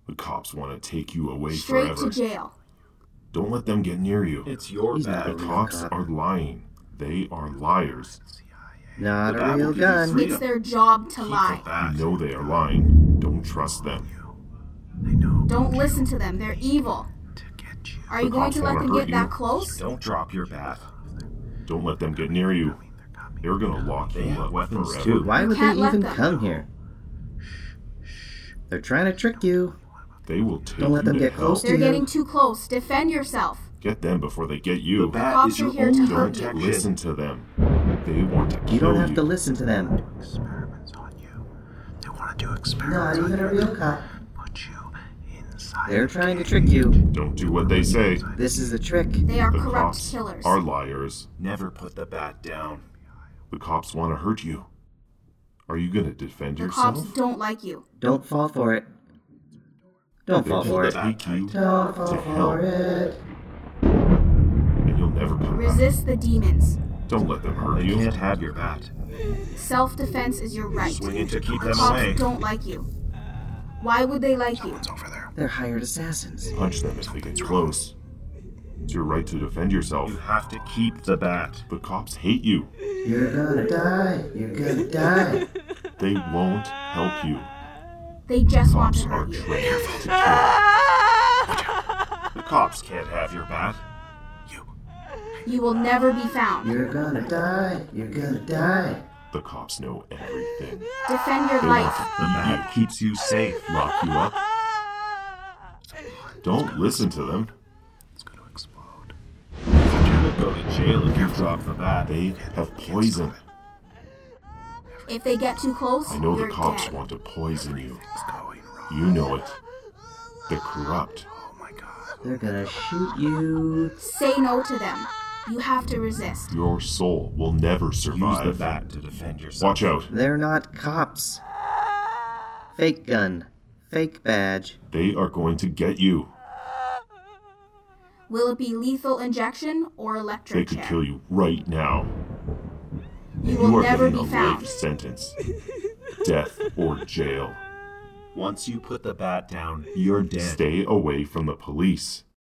The cops want to take you away Straight forever. to jail. Don't let them get near you. It's your The bad. cops are lying. They are liars. Not The a bat will real give you gun. freedom. It's their job to Keep lie. the bat. You know they are lying. Don't trust them. Don't listen to them. They're evil. Are you The going cops to let wanna them hurt get you. that close? Don't drop your bat. Don't let them get near you. They're gonna lock They you have up weapons, forever. too. Why would they can't let even them. come here? They're trying to trick you. They will take Don't let you them to get hell. close to They're you. getting too close. Defend yourself. Get them before they get The you. bat Cops is your are here to only hurt Don't you. listen to them. They want to kill You don't have to listen to them. Experiments on you. They want to do Not experiments on even a you. real cop. Put you inside. They're trying to trick you. Don't do what they say. This is a trick. They are The corrupt cops killers. are liars. Never put the bat down. The cops want to hurt you. Are you gonna defend The yourself? cops don't like you. Don't fall for it. Don't fall They for will it. take you Don't fall to hell, for it. and you'll never come back. Resist the demons. Don't let them hurt They you. can't have your bat. Self-defense is your right. Swing it to keep The them cops away. don't like you. Why would they like you? Someone's over there. They're hired assassins. Punch them if they get close. It's your right to defend yourself. You have to keep the bat. The cops hate you. You're gonna die. You're gonna die. They won't help you. They just want Cops to are hurt you. trained to kill. The cops can't have your bat. You will never be found. You're gonna die. You're gonna die. The cops know everything. Defend your They life. want The bat keeps you safe. to lock you up. Don't listen to them. It's going to explode. You will go to jail if you drop the bat. They have poison. If they get too close, I know the you're cops dead. want to poison you. It's going wrong. You know it. They're corrupt. Oh my god. They're gonna shoot you. Say no to them. You have to resist. Your soul will never Use the survive. bat to defend yourself. Watch out. They're not cops. Fake gun. Fake badge. They are going to get you. Will it be lethal injection or They electric could chair? kill you right now. You will You are never getting be a found. life sentence. Death or jail. Once you put the bat down, you're dead. Stay away from the police.